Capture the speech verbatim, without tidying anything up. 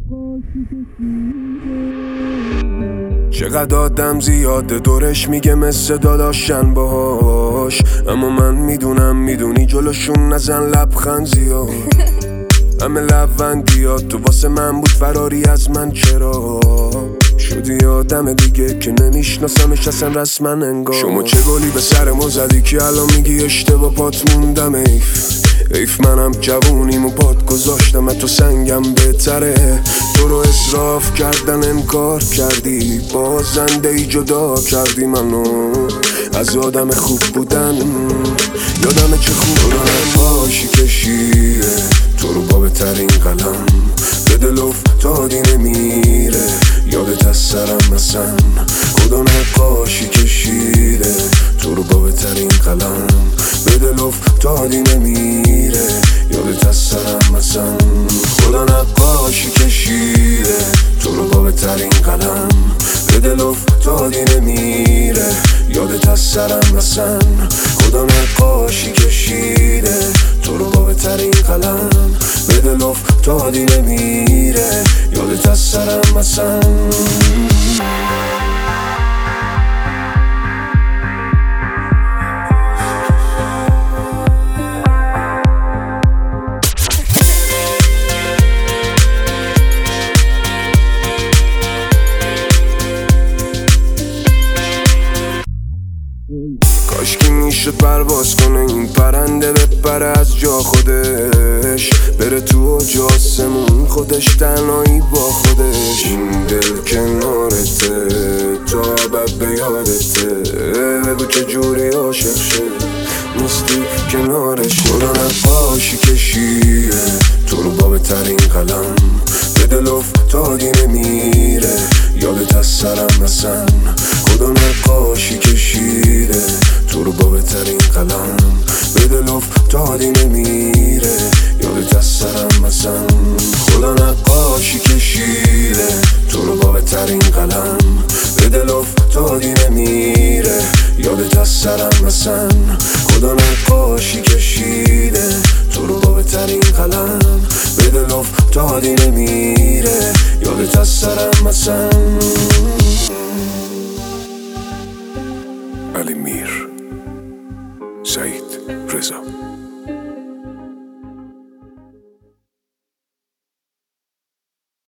چقدر آدم زیاده دورش میگه مثل داداشن باهاش، اما من میدونم میدونی جلوشون نزن لبخند زیاد. همه لبندیات تو واسه من بود فراری از من، چرا شدی آدم دیگه که نمیشناسمش اصلا رسما انگار. شما چه گلی به سر ما زدی که الان میگی اشتباه پات موندم. ایف ایف منم جوونیمو پات گذاشتم، تو سنگم بهتره. تو رو اصراف کردن انکار کردی، بازنده ای جدا کردی منو از آدم خوب بودن. یادم چه خوب بودن باشی کشیه تو رو با بهترین قلم، به دل افتادی نمیره یادت از سرم مثلا. خدا نقاشی کشیده تو رو با بهترین قلم، به دل افتادی نمیره یادت از سرم مثلا. خدا نقاشی کشیده تو رو با بهترین قلم، به دل افتادی نمیره یادت از سرم مثلا. خدا نقاشی کشیده تو رو با بهترین قلم، به دل افتادی نمیره یادت از سرم مثلا. کاشکی میشد پرواز کنه این پرنده، بپره از جا خودش، بره تو اوج آسمون خودش تنهایی با خودش. این دل کنارته تا ابد به یادته، بگو چجوری عاشق شد نیستی کنارش. خدا نقاشی کشیه تو رو با بهترین قلم، به دل افتادی نمیره یادت از سرم مثلا. خدا نقاشی کشیده تو رو با بهترین قلم، به دل افتادی نمیره یادت از سرم مثلا. خدا نقاشی کشیده تو رو با بهترین قلم، به دل افتادی نمیره یادت از سرم مثلا. خدا نقاشی کشیده تو رو با بهترین قلم، به دل افتادی نمیره یادت از سرم مثلا.